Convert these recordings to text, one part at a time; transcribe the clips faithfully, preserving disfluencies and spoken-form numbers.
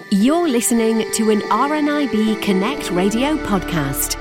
You're listening to an R N I B Connect radio podcast.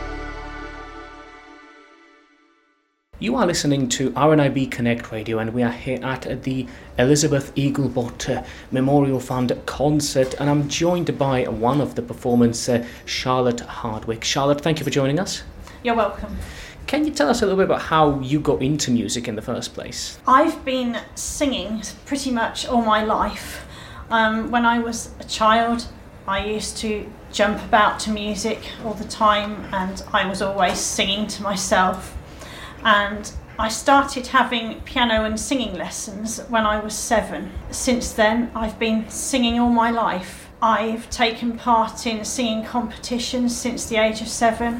You are listening to R N I B Connect Radio, and we are here at the Elizabeth Eaglebot Memorial Fund concert, and I'm joined by one of the performers, uh, Charlotte Hardwick. Charlotte, thank you for joining us. You're welcome. Can you tell us a little bit about how you got into music in the first place? I've been singing pretty much all my life. Um, when I was a child, I used to jump about to music all the time, and I was always singing to myself. And I started having piano and singing lessons when I was seven. Since then, I've been singing all my life. I've taken part in singing competitions since the age of seven.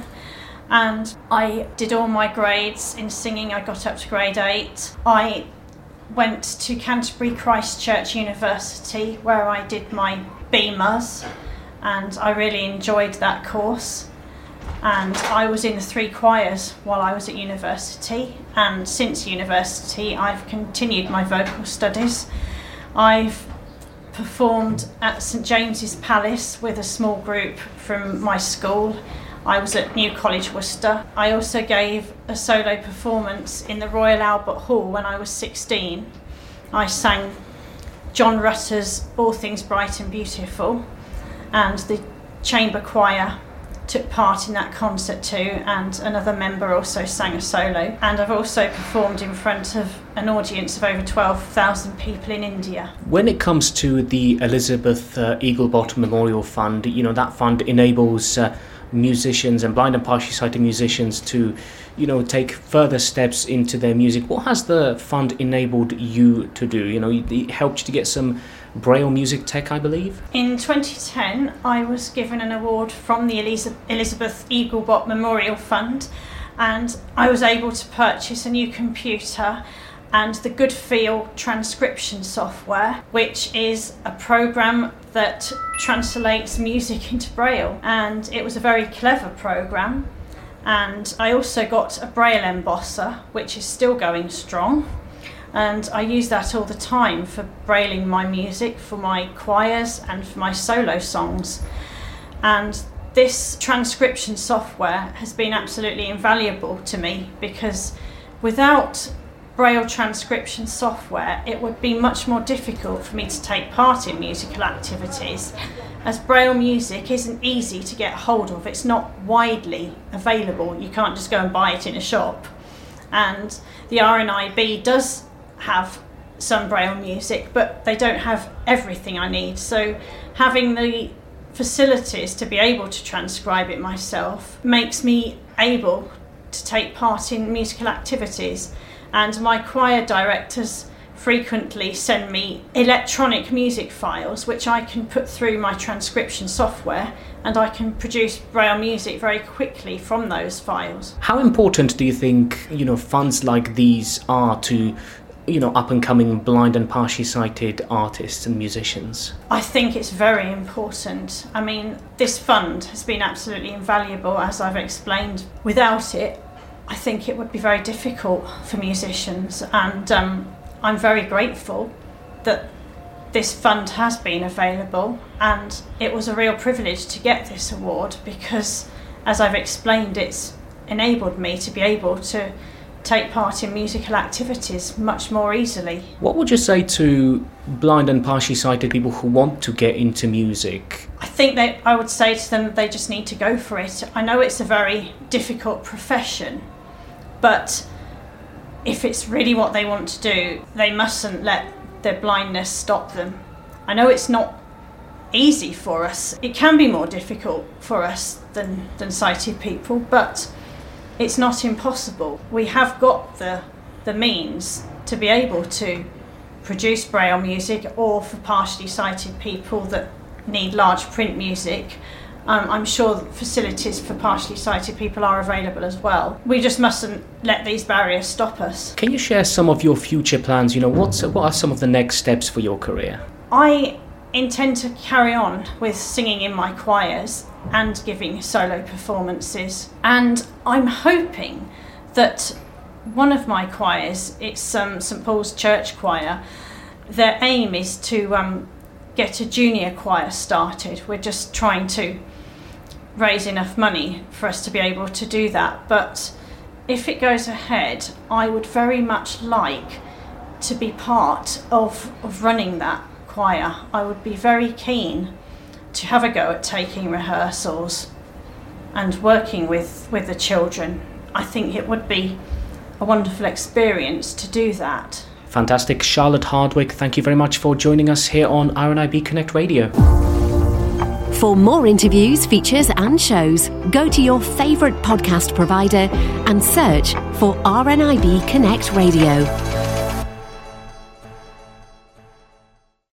And I did all my grades in singing. I got up to grade eight. I went to Canterbury Christ Church University, where I did my B M U S, and I really enjoyed that course. And I was in the three choirs while I was at university, and since university I've continued my vocal studies. I've performed at St James's Palace with a small group from my school. I was at New College, Worcester. I also gave a solo performance in the Royal Albert Hall when I was sixteen. I sang John Rutter's All Things Bright and Beautiful, and the chamber choir took part in that concert too, and another member also sang a solo. And I've also performed in front of an audience of over twelve thousand people in India. When it comes to the Elizabeth uh, Eaglebot Memorial Fund, you know, that fund enables uh, musicians and blind and partially sighted musicians to, you know, take further steps into their music. What has the fund enabled you to do? You know, it helped you to get some Braille music tech, I believe? In twenty ten, I was given an award from the Elizabeth Eaglebot Memorial Fund, and I was able to purchase a new computer and the Good Feel transcription software, which is a program that translates music into Braille. And it was a very clever program. And I also got a Braille embosser, which is still going strong. And I use that all the time for brailing my music, for my choirs and for my solo songs. And this transcription software has been absolutely invaluable to me, because without Braille transcription software, it would be much more difficult for me to take part in musical activities, as Braille music isn't easy to get hold of. It's not widely available. You can't just go and buy it in a shop. And the R N I B does have some Braille music, but they don't have everything I need. So having the facilities to be able to transcribe it myself makes me able to take part in musical activities. And my choir directors frequently send me electronic music files, which I can put through my transcription software, and I can produce Braille music very quickly from those files. How important do you think, you know, funds like these are to, you know, up-and-coming blind and partially sighted artists and musicians? I think it's very important. I mean, this fund has been absolutely invaluable, as I've explained. Without it, I think it would be very difficult for musicians, and um, I'm very grateful that this fund has been available, and it was a real privilege to get this award, because, as I've explained, it's enabled me to be able to take part in musical activities much more easily. What would you say to blind and partially sighted people who want to get into music? I think that I would say to them they just need to go for it. I know it's a very difficult profession, but if it's really what they want to do, they mustn't let their blindness stop them. I know it's not easy for us. It can be more difficult for us than, than sighted people, but it's not impossible. We have got the the means to be able to produce Braille music, or for partially sighted people that need large print music. Um, I'm sure that facilities for partially sighted people are available as well. We just mustn't let these barriers stop us. Can you share some of your future plans? You know, what's, what are some of the next steps for your career? I intend to carry on with singing in my choirs and giving solo performances. And I'm hoping that one of my choirs, it's um, St Paul's Church Choir, their aim is to um, get a junior choir started. We're just trying to raise enough money for us to be able to do that. But if it goes ahead, I would very much like to be part of, of running that choir. I would be very keen to have a go at taking rehearsals and working with, with the children. I think it would be a wonderful experience to do that. Fantastic. Charlotte Hardwick, thank you very much for joining us here on R N I B Connect Radio. For more interviews, features and shows, go to your favourite podcast provider and search for R N I B Connect Radio.